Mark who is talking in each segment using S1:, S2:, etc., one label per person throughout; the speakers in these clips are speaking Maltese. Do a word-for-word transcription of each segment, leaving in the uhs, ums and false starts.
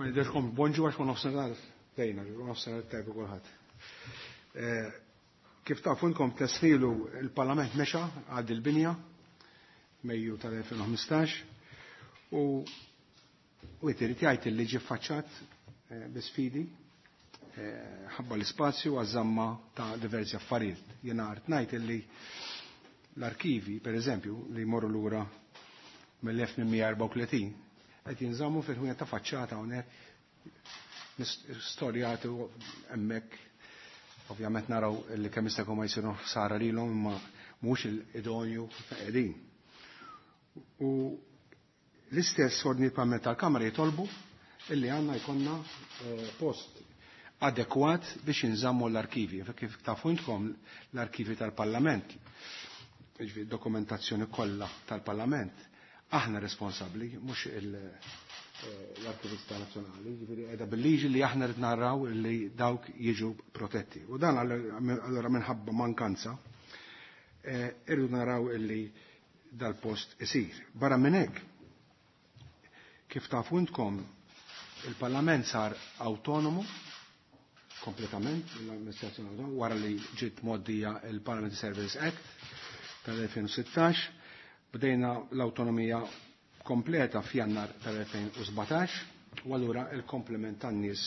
S1: Ma nidirkom bonġu għax ma nofsenar dejna, nofsenar tajbu kulħadd. Kif tafu nkom tesħilu il-Parlament mexa għad il-binja Mejju tal-elfin u ħmistax u u jtirid jgħid li ġie faċċat bi-sfidi ħabba l-ispazju għaż-żamma ta' diversi affarijiet. Jiena art ngħid illi l-arkivi, pereżempju, li jmorru lura mill-elf mija erba' u tletin qed jinżammu fil-ħwienet ta' faċċata hawnhekk storjati hemmhekk ovvjament naraw li kemm jista' jkun ma jsiru ħsara lilhom imma mhux il-idonju qegħdin. U l-istess ordni parlament tal-Kamra jitolbu illi għandna jkollna post adekwat biex inżammu l-arkivi. Kif tafu intkom l-arkivi tal-Parlament, dokumentazzjoni kollha tal-Parlament, aħna responsabbli, mhux l-Arkivista Nazzjonali, jiġifieri qiegħda bil-liġi li aħna rid narraw li dawk jiġu protetti. U dan allura minħabba mankanza irridu naraw illi dal-post isir. Barra minn hekk, kif tafu intkom il-Parlament sar autonomu kompletament l-amministrazzjoni wara li ġiet moddija il-Parliament Service Act tal-elfin u sittax, bdejna l-autonomija kompleta f'Jannar tal-elfin u sbatax, u allura il-komplement tan-nies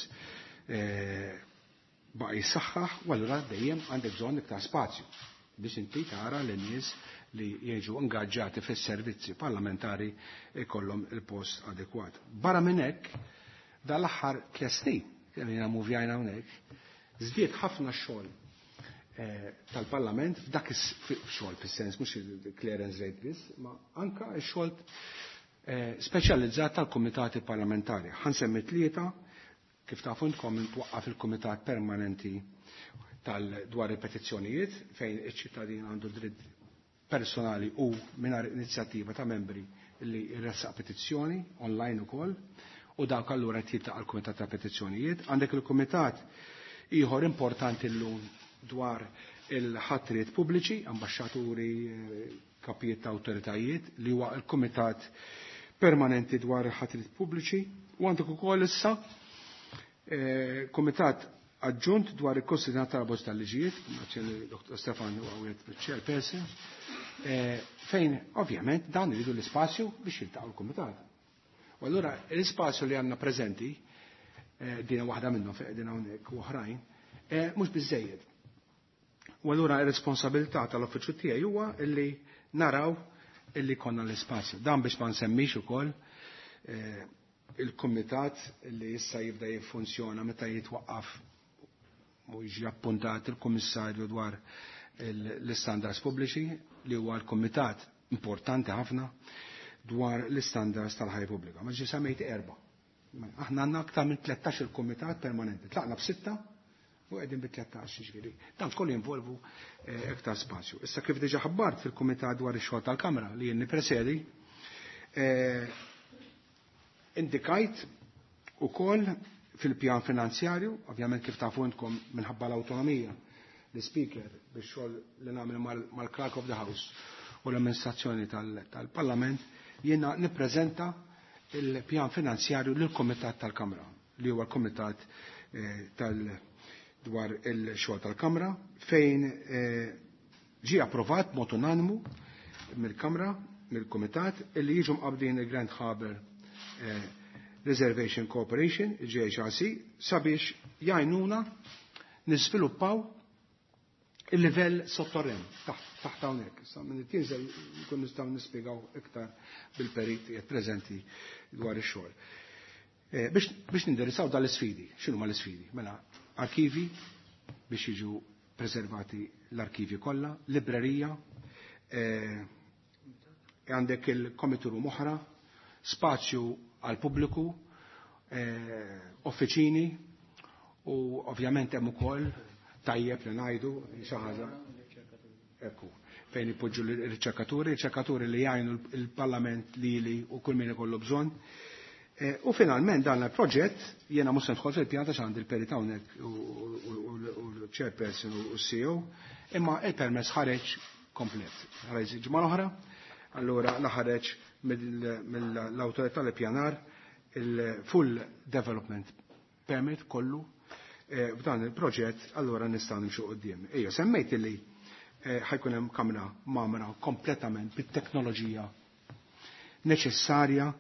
S1: baqa' jissaħħaħ, u allura dejjem għandek bżonn iktar spazju biex inti tara lin-nies li jiġu ingaġġati fis-servizzi parlamentari ikollhom il-post adekwat. Barra minn hekk, dal-aħħar tliet snin, kemm jiena muvjajna hawnhekk, żdied ħafna xogħol tal-Parlament f'dak ix-xogħol fis-sens mhux il-clearance rate biss, ma anke x-xogħol speċjalizzat tal-kumitati parlamentari. Ħansemmi tlieta kif tafu intkom intwaqqaf il-Kumitat Permanenti tal-dwar il-petizzjonijiet fejn iċ-ċittadin għandu dritt personali u mingħajr inizjattiva ta' membri li jressaq petizzjoni online ukoll u dawk allura qed jiltaqa' l-Kumitat ta' Petizzjonijiet. Għandek il-Kumitat ieħor importanti llum dwar il-ħatrijiet pubbliċi, ambasċaturi, kapijiet ta' awtoritajiet li huwa l-Kumitat Permanenti dwar il-ħatrijiet pubbliċi u għandek ukoll issa Kumitat Aġġunt dwar il-Konsidinat tal-Abbozz tal-Liġijiet, Doktor Stefan Għawet Chairperson, fejn ovvjament dan iridu l-ispazju biex jiltaqgħu l-Kumitat. U allura l-ispazju li għandna preżenti, dina waħda minnhom fejn qegħdin hawnhekk u oħrajn, mhux biżżejjed. U allura r-responsabilità tal-uffiċċju tiegħi huwa illi naraw illi konna l-ispazju. Dan biex ma nsemmix ukoll il-kumitat li issa jibda jiffunzjona meta jitwaqqaf u jiġi appuntat il-Kummissarju dwar l-istandards pubbliċi li huwa l-kumitat importanti ħafna dwar l-istandards tal-ħajja pubblika. Ma ġi semmejt erba'. Aħna għandna aktar minn tlettax il-kumitat permanenti. Tlaqna b'sitta u qegħdin bi tlettax ġifieri. Dan kollu jinvolvu iktar spazju. Issa kif diġà ħabbart fil-Kumitat dwar ix-xogħol tal-Kamra li jien nippresedi, indikajt ukoll fil-pjan finanzjarju, ovvjament kif tafu intkom minħabba l-awtonomija l-Speaker biex xogħol li nagħmel mal-Clerk of the House u l-amministrazzjoni tal-Parlament, jiena nippreżenta il-pjan finanzjarju lill-Kumitat tal-Kamra li huwa l-Kumitat tal dwar il-xogħol tal-Kamra fejn ġie approvat mod unanimu mill-Kamra, mill-Kumitat illi jiġu mqabdin il-Grand Harbour Reservation Corporation, G H R C, sabiex jgħinuna nisviluppaw il-livell sottorren taħt hawnhekk. Sa minn tinżel nkun nistgħu nispjegaw iktar bil-perit qed preżenti dwar ix-xogħol. Biex nindirizzaw dal-isfidi, x'inhuma l-isfidi? Mela arkivi biex jiġu preservati l-arkivi kollha, librerija, għandek il-committee room oħra, spazju għal pubbliku, offiċini u ovvjament hemm ukoll tajjeb li ngħidu xi ħaġa ekku fejn ipoġġu l-riċerkaturi, riċerkaturi li jgħinu l-Parlament lili u kull min ikollu bżonn. U finalment dan il-proġett jiena mhux se nidħol fil-pjanta x'għandi l-perit hawnhekk u l-chairperson u s-C E O, imma il-permess ħareġ komplet. Ħareġ ġimgħa oħra, allura la ħareġ mill-awtorità tal-ippjanar il-full development permit kollu b'dan il-proġett, allura nistgħu nimxu qudiem. Ejja, semmejt li ħajkun hemm kamra mamra kompletament bit-teknoloġija neċessarja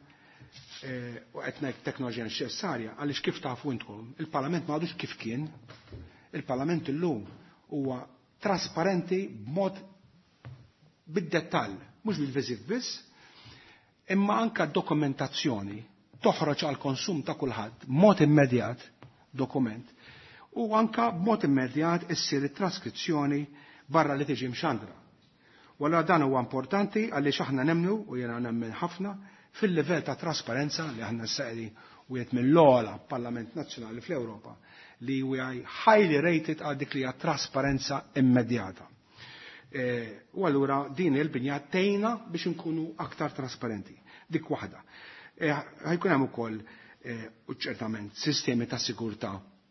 S1: u qed ngħid teknoloġija neċessarja għaliex kif tafu intkom, il-Parlament m'għadux kif kien, il-Parlament illum huwa trasparenti b'mod bid-dettall, mhux bil-viżiv biss, imma anke dokumentazzjoni toħroġ għal konsum ta' kulħadd mod immedjat dokument u anke b'mod immedjat issir it-traskrizzjoni barra li tiġi mxandra. Wara dan huwa importanti għaliex aħna nemmnu u jiena nemmen ħafna fil-livell ta' trasparenza li aħna saqri u jgħid mill-ogħla Parlament Nazzjonali fl-Ewropa li huwa highly rated għal dik li hija trasparenza immedjata. U allura din il-binja tejna biex nkunu aktar trasparenti. Dik waħda. Ħajkun hemm ukoll ċertament sistemi ta' sigurtà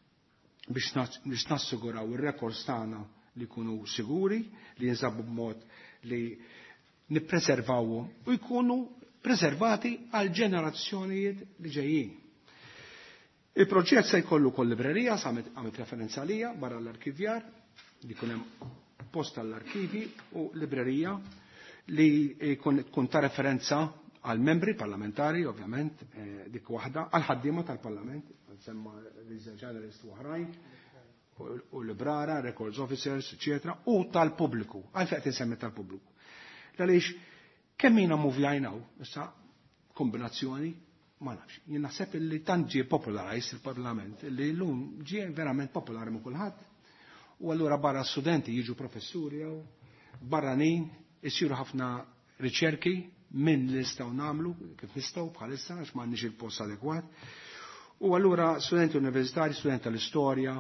S1: biex nassiguraw ir-rekords tagħna li jkunu siguri, li jinżabbu b'mod li nippreservawhom u jkunu preservati għal ġenerazzjonijiet li ġejjin. Il-proġett se jkollu kol librerija, għamet referenza għalija barra l-arkivjar, li jkun hemm post tal-arkivi u librerija li tkun ta' referenza għal membri parlamentari, ovvjament, dik waħda, għal ħaddiema tal-Parlament, semma Research Journalist u oħrajn, u l-brara, records officers, eccetera, u tal-pubbliku, għal fejt insemmi tal-pubbliku. Għaliex, kemm jiena muvjajnaw, issa kombinazzjoni, ma nafx. Jien naħseb li tant ġie popolarized il-Parlament, li l-lum ġie verament popolari ma' kulħadd, u allura barra studenti jiġu professuri jew barranin, isiru ħafna riċerki minn li nistgħu nagħmlu, kif nistgħu bħalissa għax m'għandniex il-post adekwat. U allura studenti universitari, studenti tal-istorja,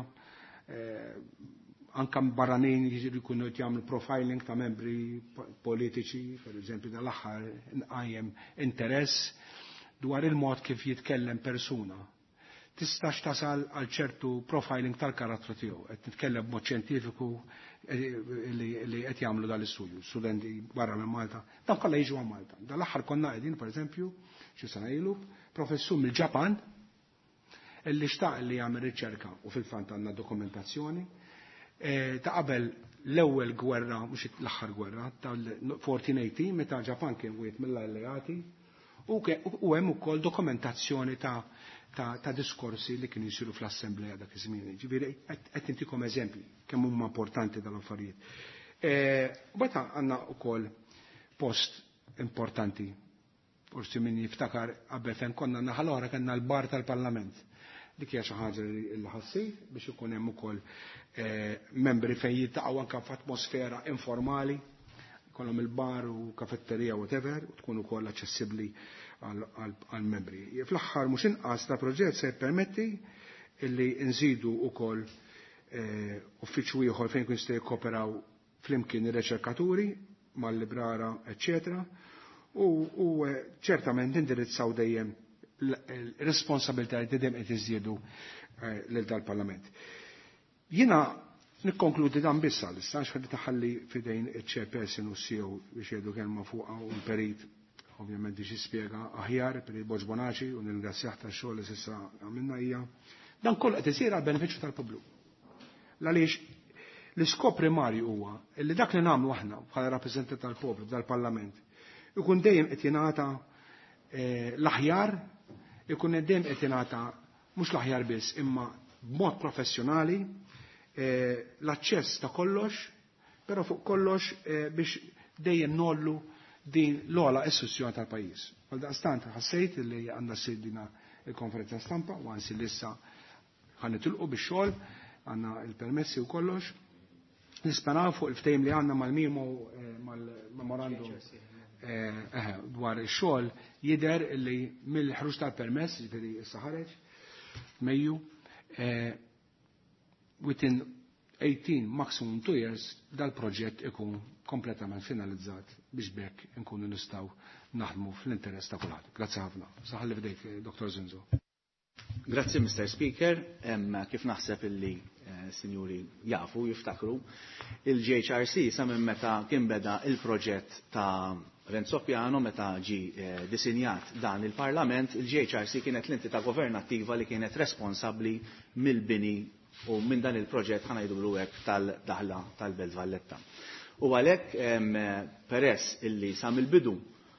S1: anka barranin jiġri jkunu jagħmlu profiling ta' membri politiċi, per eżempju dal-aħħar nqajjem interess dwar il-mod kif jitkellem persuna. Tistax tasal għal ċertu profiling tal-karattru tiegħu, qed nitkellem b'mod ċjentifiku li qed jagħmlu dal-istudju, studenti barra minn Malta, dan kollha jiġu għal Malta. Dal-aħħar konna qegħdin pereżempju xi sena ilu professur mill-Ġapan illi xtaq li jagħmel riċerka u fil-fant għandna dokumentazzjoni ta' qabel l-ewwel gwerra, mhux l-aħħar gwerra, tal-fourteen eighteen meta Ġapan kien wieħed mill-alleati u hemm ukoll dokumentazzjoni ta' ta' diskorsi li kienu jsiru fl-assembleja dak iż-żmien. Ġifieri qed intikom eżempji kemm huma importanti dal-affarijiet. U meta għandna wkoll post importanti. Forsi min jiftakar qabel fejn konna naħa l-oħra kellna l-bar tal-Parlament. Dik hija xi ħaġa li ħassej biex ikun hemm ukoll membri fejn jiltaqgħu anke f'atmosfera informali, jkollhom il-bar u kafetterija whatever, u tkun ukoll aċċessibbli għall-membri. Fl-aħħar mhux inqas ta' proġett se jippermetti illi nżidu ukoll uffiċċju ieħor fejn kun jistgħu jikkooperaw flimkien ir-riċerkaturi mal-librara, eċċetera, u ċertament indirizzaw dejjem il-responsabilità li dejjem qed iżjiedu lil dal-Parlament. Jiena nikkonkludi dan biss issa għax ħalli taħalli fidejn iċ-chairperson u s-C E O biex jgħidu kelma fuqha u l-perit ovvjament biex jispjega aħjar perit Boġ Bonaċi u nirringrazzjah tax-xogħol li s'issa għamilna hija. Dan kollu qed isir għall-benefiċċju tal-pubbliku. Għaliex l-iskop primarju huwa li dak li nagħmlu aħna bħala rappreżentanti tal-poplu tal-Parlament ikun dejjem qed jingħata l-aħjar, ikun dejjem qed jingħata mhux l-aħjar biss imma b'mod professjonali l-aċċess ta' kollox, però fuq kollox biex dejjem nollu din l-ogħla istituzzjoni tal-pajjiż. Għaldaqstant ħassejt li għandha ssir dina il-konferenza stampa u ansi lissa ħanitilqu bix-xogħol għandna il-permessi u kollox. Nisperaw fuq il-ftehim li għandna mal-mimo mal-memorandum dwar ix-xogħol jidher li mill-ħruġ tal-permess, jiġifieri issa ħareġ Mejju, within eighteen maximum two years dal-proġett ikun kompletament finalizzat biex bekk nkunu nistgħu naħdmu fl-interess ta' kulħadd. Grazzi ħafna. Saħalli f'dejk, Doktor Zinzo.
S2: Grazzi, Mister Speaker. Kif naħseb illi sinjuri jafu, jiftakru, il-G H R C sa minn meta kien beda il-proġett ta' Renzo Piano meta ġi disinjat dan il-Parlament, il-G H R C kienet l-entità governattiva li kienet responsabbli mill-bini u minn dan il-proġett ħanajdulu hekk tal-daħla tal-Belt Valletta. U għalhekk peress illi sa mill-bidu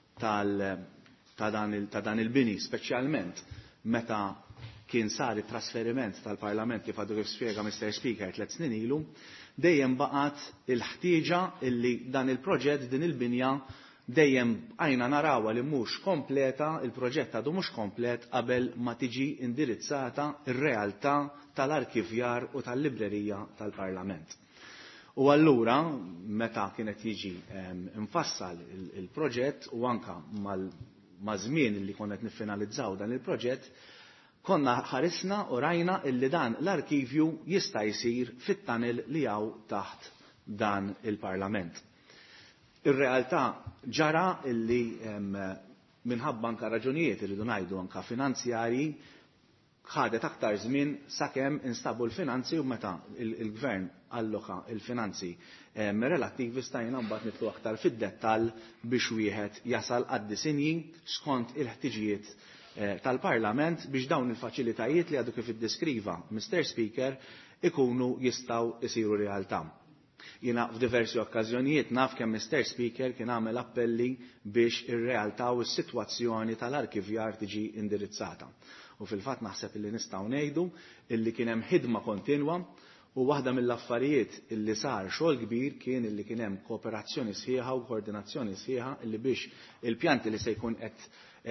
S2: ta' dan il-bini speċjalment meta kien sar it-trasferiment tal-Parlament kif għadu kif spjega mister Speaker tliet snin ilu, dejjem baqgħet il-ħtieġa illi dan il-proġett din il-binja dejjem għajna narawha li mhux kompleta, il-proġett għadu mhux komplet qabel ma tiġi indirizzata ir-realtà tal-arkivjar u tal-librerija tal-Parlament. U allura meta kienet jiġi infassal il-proġett u anka mal-żmien li konna qed niffinalizzaw dan il-proġett, konna ħarisna u rajna illi dan l-arkivju jista' jsir fit-tunnel li hawn taħt dan il-Parlament. Ir-realtà ġara illi minħabba anka raġunijiet irridu ngħidu anka finanzjarji ħadet aktar żmien sakemm instabu l-finanzi u meta il-Gvern alloka il-finanzi relattivi stajna mbagħad nitlu aktar fid-dettall biex wieħed jasal għad-disinji skont il-ħtiġijiet tal-Parlament biex dawn il-faċilitajiet li għadu kif iddeskriva mister Speaker ikunu jistgħu jsiru realtà. Jiena f'diversi okkażjonijiet naf kemm mister Speaker kien għamel appelli biex ir-realtà u s-sitwazzjoni tal-arkivjar tiġi indirizzata. U fil-fatt naħseb illi nistgħu ngħidu illi kien hemm ħidma kontinwa u waħda mill-affarijiet illi sar xogħol kbir kien illi kien hemm kooperazzjoni sħiħa u koordinazzjoni sħiħa illi biex il-pjanti li se jkun qed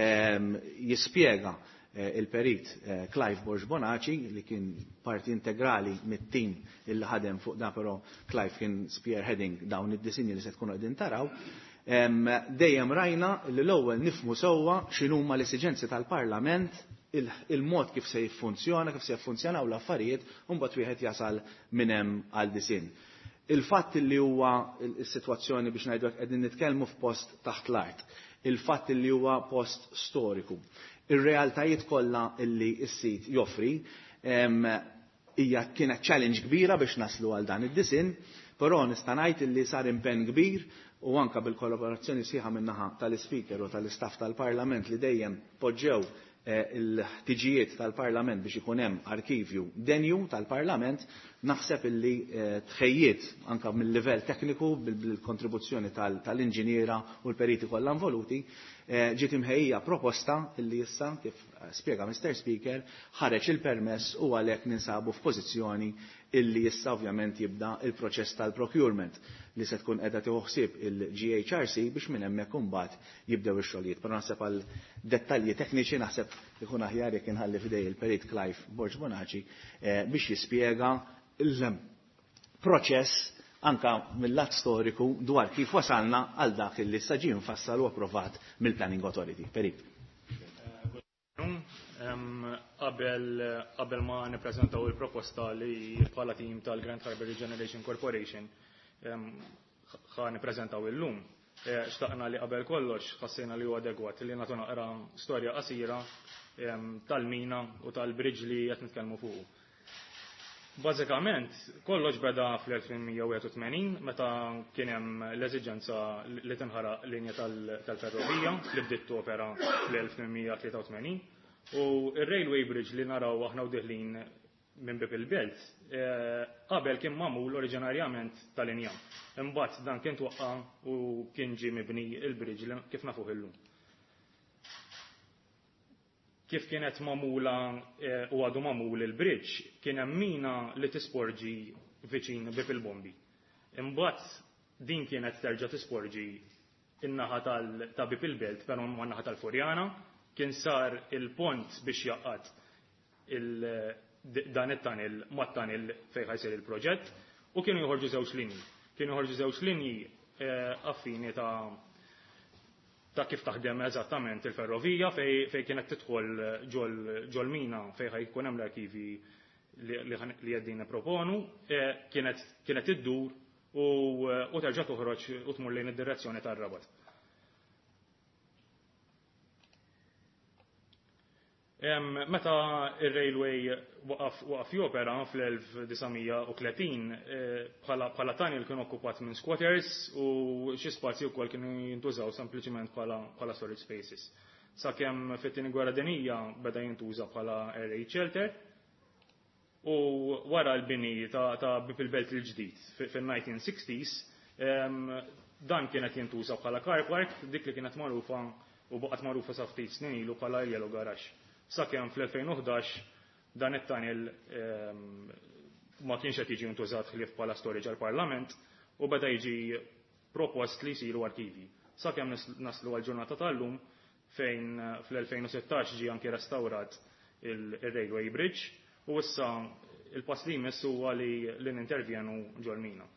S2: jispjega il-perit Clive Borg Bonaci li kien parti integrali mit-tim illi ħadem fuq da però Clive kien spearheading dawn id-disinji li se tkunu qegħdin taraw, dejjem rajna li l-ewwel nifhmu sewwa x'inhuma l-esiġenzi tal-Parlament, il-mod kif se jiffunzjona, kif se jiffunzjonaw l-affarijiet, u mbagħad wieħed jasal minn hemm għal disin. Il-fatt li huwa s-sitwazzjoni biex ngħidu qegħdin nitkellmu f'post taħt l-art, il-fatt li huwa post storiku, ir-realtajiet kollha illi s-sit joffri hija kienet challenge kbira biex naslu għal dan id-disin, però nista' ngħid illi sar impenn kbir u anke bil-kollaborazzjoni sieħa min-naħa tal-Speaker u tal-istaff tal-Parlament li dejjem poġġew il-ħtiġijiet tal-Parlament biex ikun hemm arkivju denju tal-Parlament, naħseb illi tħejjiet anke mill-livell tekniku bil-kontribuzzjoni tal-inġiniera u l-periti kollha involuti, ġiet imħejja proposta illi issa kif spjega mister Speaker ħareġ il-permess u għalhekk ninsabu f'pożizzjoni illi issa ovvjament jibda il-proċess tal-procurement li se tkun qiegħda tieħu ħsieb il-G H R C biex minn hemmhekk imbagħad jibdew ix-xogħlijiet. Però naħseb għal dettalji tekniċi naħseb ikun aħjar jekk inħalli f'idej il-perit Clive Borg Bonaci biex jispjega il-proċess anka mill-lat storiku dwar kif wasalna għal dak li issa ġie mfassal u approvat mill-Planning Authority. Perit.
S3: Qabel ma nippreżentaw il-proposta li bħala tim tal-Grand Harbour Regeneration Corporation ħa nippreżentaw illum. Xtaqna li qabel kollox ħassejna li huwa adegwat li nagħtu naqra storja qasira tal-mina u tal-bridge li qed nitkellmu fuq. Bażikament kollox beda fl-elf-mija meta kien hemm l-eżiġenza li tinħaraq linja tal-ferrovija li bdiet opera fl-elf-mija tlieta u tmenin u r-railway bridge li naraw aħna u diħlin minn Bib il-Belt qabel kien magħmul oriġinarjament tal-inja. Imbagħad dan kien twaqqa u kien ġie mibni il-bridge kif nafuh illum. Kif kienet magħmula u għadu magħmul il-bridge, kien hemm mina li tisporġi viċin Bib il-Bombi. Imbagħad din kienet terġa' tisporġi in-naħa ta' Bib il-Belt però man-naħa tal-Furjana, kien sar il-pont biex jaqqat dan it-tunnel mat-tunnel fejn ħajsir il-proġett u kienu joħorġu żewġ linji. Kienu joħorġu żewġ linji affini ta' ta' kif taħdem eżattament il-ferrovija fej kienet tidħol ġol mina fej ħajkun hemm l-arkivi li qegħdin nipproponu, kienet iddur u terġa' toħroġ u tmur lejn id-direzzjoni tar-Rabat. Meta il-railway waqaf jopera fl-elf tisa' u tletin bħala tunnel kien okkupat minn squatters u xi spazji wkoll kienu jintużaw sempliċement bħala storage spaces. Sakemm fit-tieni gwerra dinjija beda jintuża bħala air raid shelter u wara l-bini ta' il-belt il-ġdid fin-nineteen sixties dan kienet jintuża bħala car park dik li kienet magħrufa u baqgħet magħrufa sa ftit snin ilu bħala yellow garage. Sakemm fl-elfejn u ħdax dan it-tunnel ma kienx qed jiġi ntużat ħlief bħala storage għall-Parlament u beda jiġi propost li jsiru arkivi. Sakemm naslu għall-ġurnata tal-lum fejn fl-elfejn u sittax ġie anke restawrat il-railway bridge u issa il-pass li jmiss huwa li nintervjenu ġol-mina.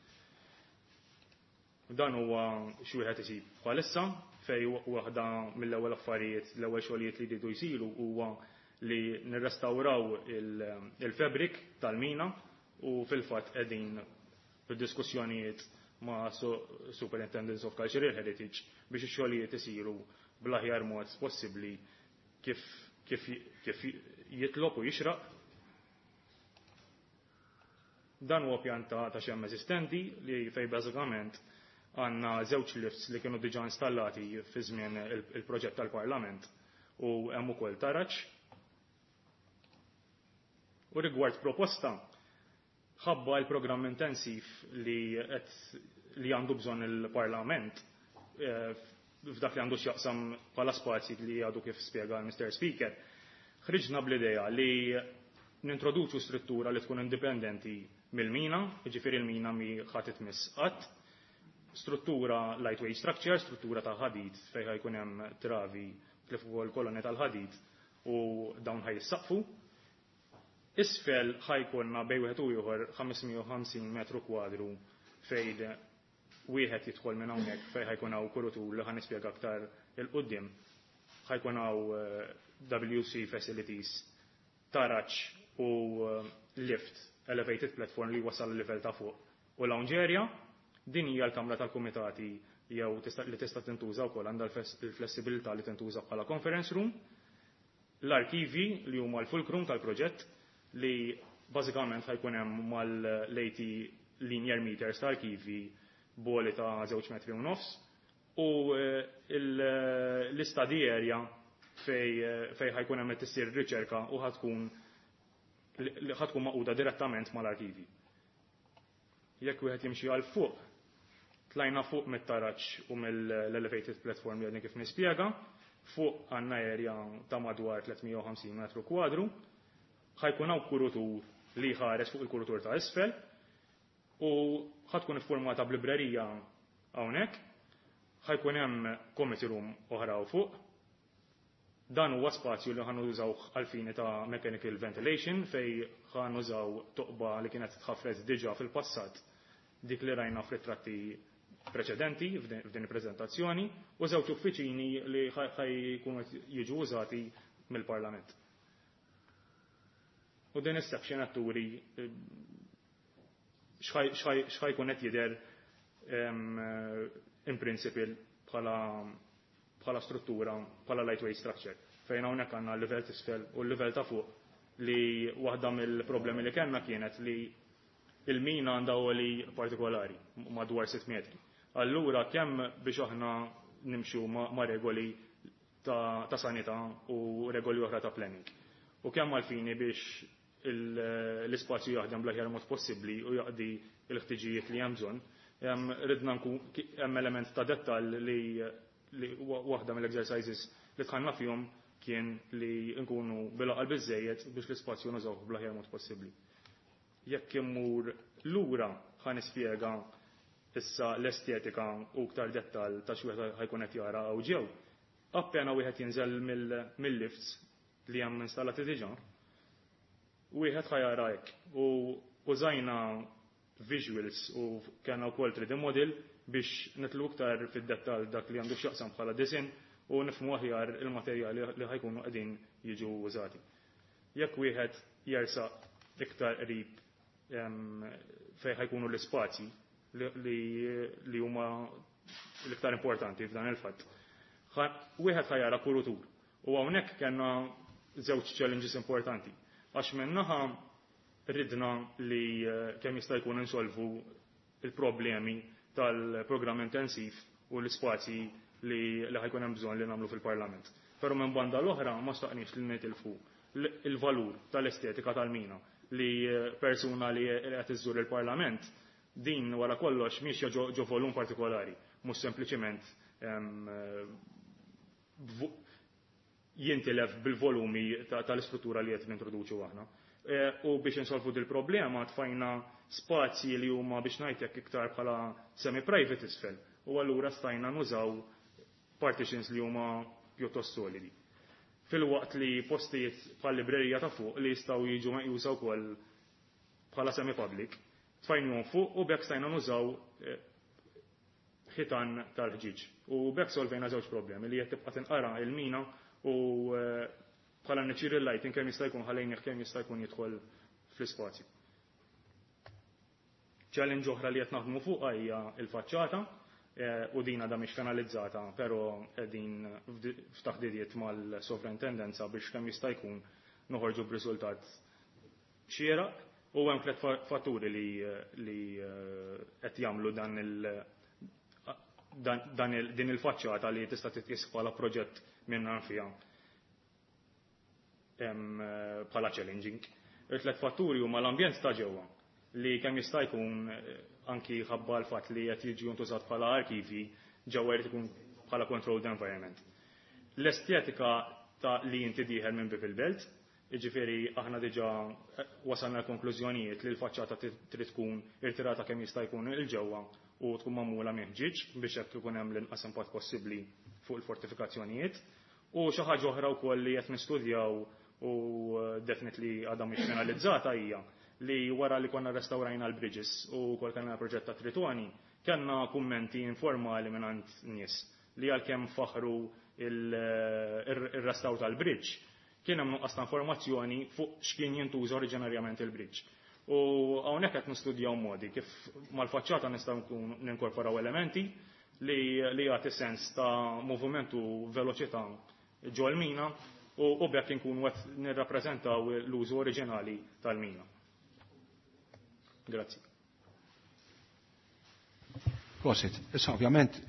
S3: Dan huwa xi wieħed isib bħalissa fej waħda mill-ewwel affarijiet, l-ewwel xogħlijiet li jridu jsiru huwa li nirrestawraw il-fabrik tal-mina u fil-fatt qegħdin fid-diskussjonijiet ma' Superintendents of Cultural Heritage biex ix-xogħlijiet isiru bl-aħjar mod possibbli kif jitlob u jixraq. Dan huwa pjan ta' xemm eżistenti li fejn bażikament għandna żewġ lifts li kienu diġà installati fi żmien il-proġett tal-Parlament u hemm ukoll taraġġ. U rigward proposta ħabba l-programm intensiv li li għandu bżonn il-Parlament f'dak li għandu x'jaqsam bħala spazji li għadu kif spjega l-Mister Speaker, ħriġna bl-idea li nintroduċu struttura li tkun indipendenti mill-mina, jiġifieri l-mina mi ħadd itmiss qatt, struttura lightweight structure, struttura ta' ħadid fejn ħajkun hemm travi kif ukoll kolonni tal-ħadid u dawn ħajsaqfu. Isfel ħajkunna bejn wieħed u ieħor ħamesmija u ħamsin metru kwadru fejn wieħed jidħol minn hawnhekk fejn ħajkun hawn kurutur li ħanispjega aktar il-qudiem. Ħajkun hawn W C facilities, taraġġ u lift, elevated platform li wasal l-livell ta' fuq u lounge area. Din hija l-kamra tal-kumitati jew li tista' tintuża wkoll għandha l-flessibilità li tintuża bħala conference room. L-arkivi li huma l-fulcrum tal-proġett li bażikament ħajkun hemm mal-eighty linear meters ta' arkivi boli ta' żewġ metri u nofs u l-istadi area fejn ħajkun hemm qed issir riċerka u ħadkun ħadkun maquda direttament mal-arkivi. Jekk wieħed jimxi għal fuq tlajna fuq mit-taraġġ u mill-elevated platform li għadni kif nispjega, fuq għandna area ta' madwar tlietmija u ħamsin metru kwadru, ħajkun hawn kurutur li ħares fuq il-kurutur ta' isfel u ħadkun iffurmata b'librerija hawnhekk, ħajkun hemm committee room oħra u fuq. Dan huwa spazju li ħanużaw għal-fini ta' mechanical ventilation fej ħanużaw toqba li kienet tħaffret diġà fil-passat dik li rajna fl-tratti preċedenti f'din il-preżentazzjoni u żewġ uffiċini li ħajkunu jiġu użati mill-Parlament. U din is-section qed turi x'ħajkun qed jidher in principle bħala bħala struttura, bħala lightweight structure, fejn hawnhekk għandna l-livell t'isfel u l-livell ta' fuq li waħda mill-problemi li kellna kienet li il-mina għandha għoli partikolari madwar sitt metri. Allura kemm biex aħna nimxu ma' regoli ta' sanità u regoli oħra ta' planning. U kemm għalfini biex l-ispazju jaħdem bl-aħjar mod possibbli u jaqdi l-ħtiġijiet li hemm bżonn, ridna hemm element ta' dettall li li waħda mill-exercises li tħanna fihom kien li nkunu bil-aqal biżejjed biex l-ispazju nużawh bl-aħjar mod possibbli. Jekk immur lura ħan nispjega issa l-estetika u ktar dettall ta' x'wieħed ħajkun qed jara hawn ġew. Appena wieħed jinżel mill-lifts li hemm installati diġà, wieħed ħajara hekk u użajna visuals u kellna wkoll three D model biex nitlu iktar fid-dettall dak li għandu x'jaqsam bħala disin u nifhmu aħjar il-materjali li ħajkunu qegħdin jiġu użati. Jekk wieħed jersaq iktar qrib fejn ħajkunu l-ispazji li huma l-iktar importanti f'dan il-fatt. Wieħed ħajara kurutur u hawnhekk kellna żewġ challenges importanti. Għax minnaħa ridna li kemm jista' jkun insolvu il-problemi tal-programm intensiv u l-ispazji li li ħajkun hemm bżonn li nagħmlu fil-Parlament. Però minn banda l-oħra ma staqniex li nitilfu il-valur tal-estetika tal-mina li persuna li qed iżżur il-Parlament din wara kollox mhix ġo volum partikolari, mhux sempliċement jintilef bil-volumi tal-istruttura li qed nintroduċu aħna. U biex insolvu dil-problema tfajna spazji li huma biex ngħidlek iktar bħala semi-private isfel u allura stajna nużaw partitions li huma pjuttost solidi. Fil-waqt li postijiet bħal-librerija ta' fuq li jistgħu jiġu meqjusa wkoll bħala semi-public, tfajnhom fuq u bekk stajna nużaw ħitan tal-ħġiġ. U bekk solvejna żewġ problemi li qed tibqa' tinqara il-mina u bħala natural lighting kemm jista' jkun ħalejnieh kemm jista' jkun jidħol fl-ispazju. Challenge oħra li qed naħdmu fuqha hija l-faċċata u din għadha mhix finalizzata, però qegħdin f'taħdidiet mal-sovrintendenza biex kemm jista' jkun noħorġu b'riżultat xieraq u hemm tliet fatturi li li qed jagħmlu dan il dan din il-faċċata li tista' titqis bħala proġett minn fiha bħala challenging. Il-tliet fatturi huma l-ambjent ta' ġewwa li kemm jista' jkun anki ħabba l-fatt li qed jiġi ntużat bħala arkivi ġewwa jrid ikun bħala controlled environment. L-estetika ta' li inti dieħel minn bib il-belt, jiġifieri aħna diġà wasalna l-konklużjonijiet li l-faċċata trid tkun irtirata kemm jista' jkun il-ġewwa u tkun magħmula meħġieġ biex hekk ikun hemm l-inqas impatt possibbli fuq il-fortifikazzjonijiet. U xi ħaġa oħra wkoll li qed nistudjaw u definitely għadha mhix finalizzata hija li wara li konna restawrajna l-bridges u kol kellna proġett ta' Tritwani, kellna kummenti informali minn nies li għalkemm faħru il-restaw tal-bridge kien hemm nuqqas ta' informazzjoni fuq x'kien jintuża oriġinarjament il-bridge. U hawnhekk qed nistudjaw modi kif mal-faċċata nistgħu nkun ninkorporaw elementi li li jagħti sens ta' movimentu veloċità ġol mina u bekk inkunu qed nirrappreżentaw l-użu oriġinali tal-mina. Grazie.
S1: Prosit, issa ovvjament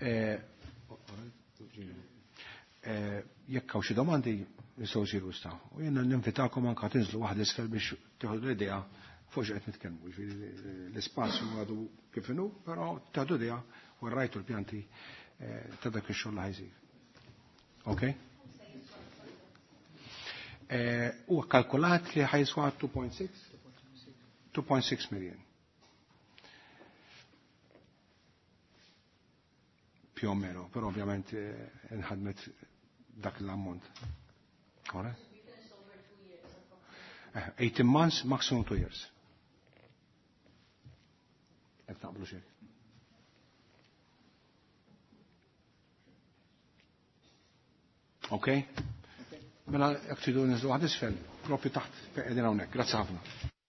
S1: jekk hawn xi domandi jistgħu jsiru sta. U jiena ninvitakom anke tinżlu waħda isfel biex tieħdu l-idea fuq x'qed nitkellmu. L-ispazju għadu kif inhu, però tieħdu idea u rajtu l-pjanti ta' dak ix-xogħol ħajżir. Okay? Huwa kalkulat li ħajswa two point six two point six million. Più o meno, però ovvjament nħadmet dak l-ammont. Alright? eighteen months, maximum two years. Ek taqblu xek. Okay? Mela, jek tridu nizlu għad isfel, propju taħt, edin hawnhekk. Grazzi ħafna.